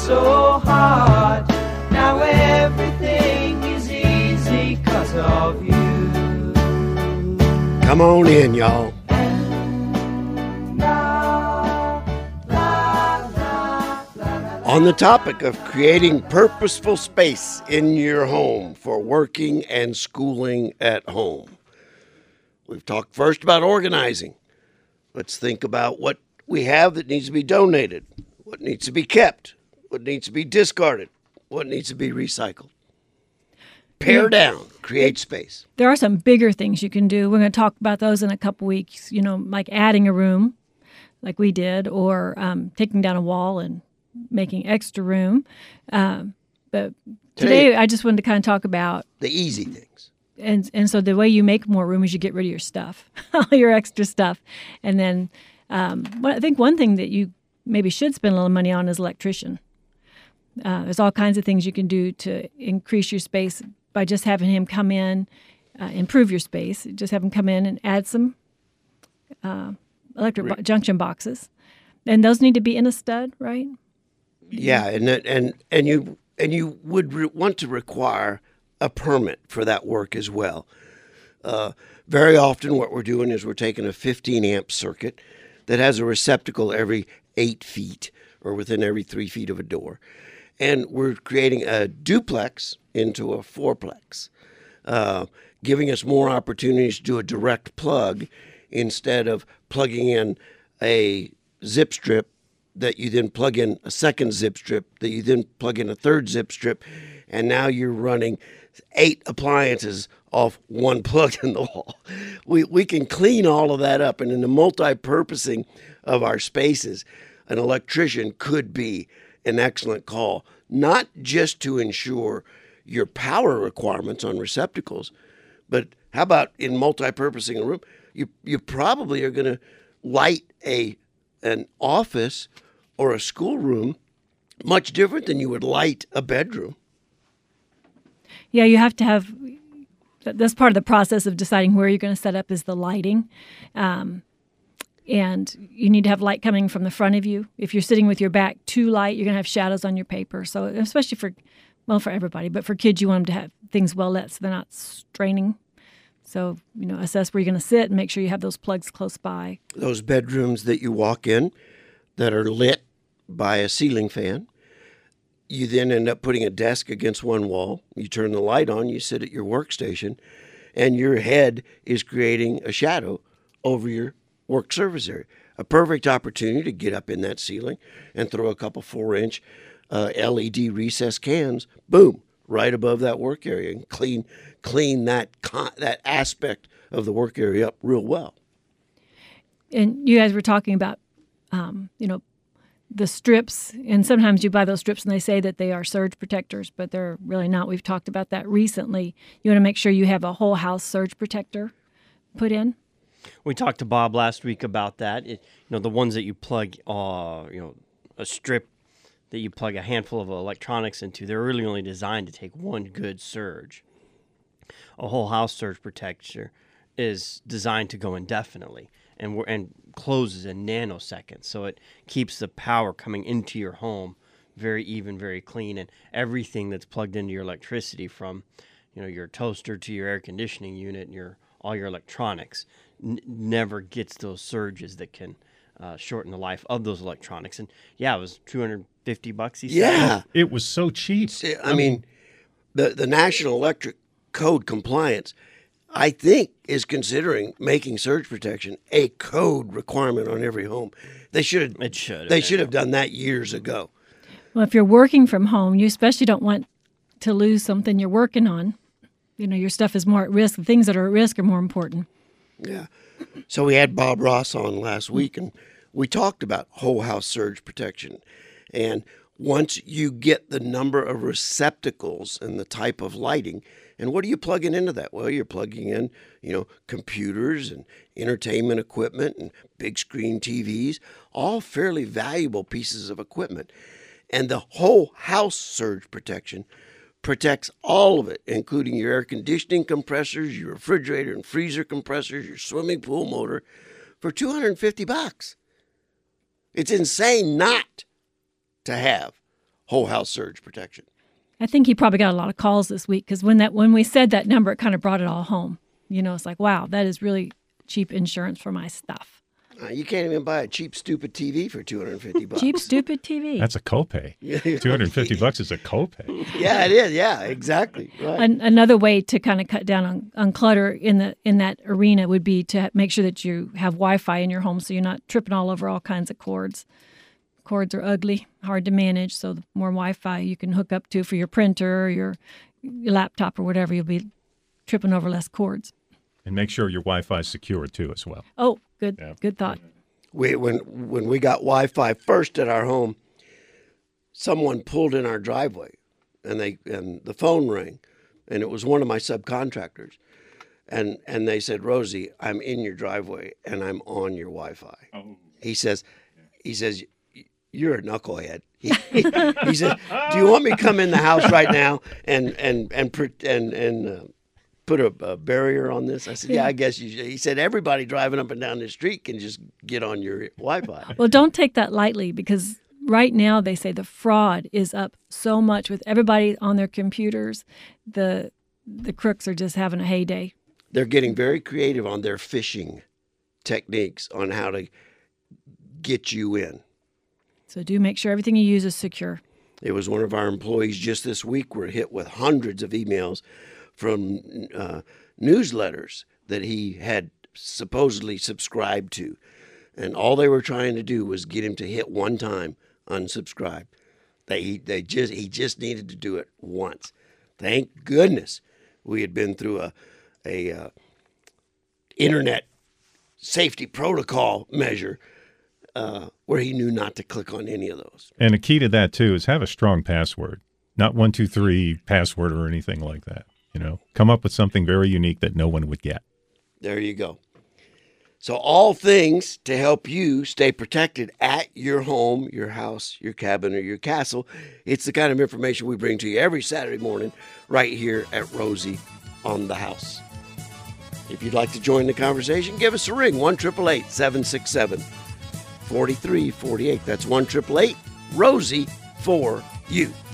so hard. Now everything is easy 'cause of you. Come on in, y'all. On the topic of creating purposeful space in your home for working and schooling at home. We've talked first about organizing. Let's think about what we have that needs to be donated, what needs to be kept, what needs to be discarded, what needs to be recycled. Pare down, create space. There are some bigger things you can do. We're going to talk about those in a couple weeks, like adding a room like we did, or taking down a wall and making extra room. But today I just wanted to kind of talk about the easy things. And so the way you make more room is you get rid of your stuff, all your extra stuff. And then I think one thing that you maybe should spend a little money on is electrician. There's all kinds of things you can do to increase your space by just having him come in, improve your space. Just have him come in and add some electric junction boxes. And those need to be in a stud, right? Yeah, and you would want to require a permit for that work as well. Very often what we're doing is we're taking a 15-amp circuit that has a receptacle every 8 feet or within every 3 feet of a door. And we're creating a duplex into a fourplex, giving us more opportunities to do a direct plug instead of plugging in a zip strip that you then plug in a second zip strip, that you then plug in a third zip strip, and now you're running 8 appliances off one plug in the wall. We can clean all of that up, and in the multi-purposing of our spaces, an electrician could be an excellent call, not just to ensure your power requirements on receptacles, but how about in multi-purposing a room? You probably are going to light an office or a schoolroom much different than you would light a bedroom. Yeah, you have to have, that's part of the process of deciding where you're going to set up is the lighting. And you need to have light coming from the front of you. If you're sitting with your back too light, you're going to have shadows on your paper. So especially for everybody, but for kids, you want them to have things well lit so they're not straining. So, assess where you're going to sit and make sure you have those plugs close by. Those bedrooms that you walk in that are lit by a ceiling fan, you then end up putting a desk against one wall. You turn the light on, you sit at your workstation, and your head is creating a shadow over your work surface area. A perfect opportunity to get up in that ceiling and throw a couple 4-inch LED recessed cans, boom, right above that work area, and clean that aspect of the work area up real well. And you guys were talking about, the strips, and sometimes you buy those strips and they say that they are surge protectors, but they're really not. We've talked about that recently. You want to make sure you have a whole house surge protector put in. We talked to Bob last week about that. The ones that you plug, a strip that you plug a handful of electronics into, they're really only designed to take one good surge. A whole house surge protector is designed to go indefinitely and closes in nanoseconds. So it keeps the power coming into your home very even, very clean, and everything that's plugged into your electricity from, your toaster to your air conditioning unit and all your electronics never gets those surges that can shorten the life of those electronics. And yeah, it was $250. He said. Yeah, it was so cheap. I mean, the National Electric Code compliance, I think, is considering making surge protection a code requirement on every home. They should have done that years ago. Well, if you're working from home, you especially don't want to lose something you're working on. Your stuff is more at risk. The things that are at risk are more important. Yeah. So we had Bob Ross on last week, and we talked about whole house surge protection. And once you get the number of receptacles and the type of lighting, and what are you plugging into that? Well, you're plugging in, computers and entertainment equipment and big screen TVs, all fairly valuable pieces of equipment. And the whole house surge protection protects all of it, including your air conditioning compressors, your refrigerator and freezer compressors, your swimming pool motor, for $250. It's insane not to have whole house surge protection. I think he probably got a lot of calls this week because when we said that number, it kind of brought it all home. You know, it's like, wow, that is really cheap insurance for my stuff. You can't even buy a cheap, stupid TV for $250. Cheap, stupid TV. That's a copay. $250 is a copay. Yeah, it is. Yeah, exactly. Right. Another way to kind of cut down on clutter in that arena would be to make sure that you have Wi-Fi in your home so you're not tripping all over all kinds of cords. Cords are ugly, hard to manage, so the more Wi-Fi you can hook up to for your printer or your laptop or whatever, you'll be tripping over less cords. And make sure your Wi-Fi is secure, too, as well. Oh, good thought. When we got Wi-Fi first at our home, someone pulled in our driveway, and the phone rang, and it was one of my subcontractors, and they said, "Rosie, I'm in your driveway, and I'm on your Wi-Fi." Oh. He says, "You're a knucklehead." He said, "Do you want me to come in the house right now and put a barrier on this?" I said, "Yeah, I guess you should." He said, "Everybody driving up and down the street can just get on your Wi-Fi." Well, don't take that lightly because right now they say the fraud is up so much with everybody on their computers. The crooks are just having a heyday. They're getting very creative on their phishing techniques on how to get you in. So do make sure everything you use is secure. It was one of our employees just this week were hit with hundreds of emails from newsletters that he had supposedly subscribed to. And all they were trying to do was get him to hit one time, unsubscribe. He just needed to do it once. Thank goodness we had been through a internet safety protocol measure where he knew not to click on any of those. And a key to that, too, is have a strong password. Not 123 password or anything like that. You know, come up with something very unique that no one would get. There you go. So all things to help you stay protected at your home, your house, your cabin, or your castle. It's the kind of information we bring to you every Saturday morning right here at Rosie on the House. If you'd like to join the conversation, give us a ring, 1-888-767-4348. That's 1-888-ROSIE for you.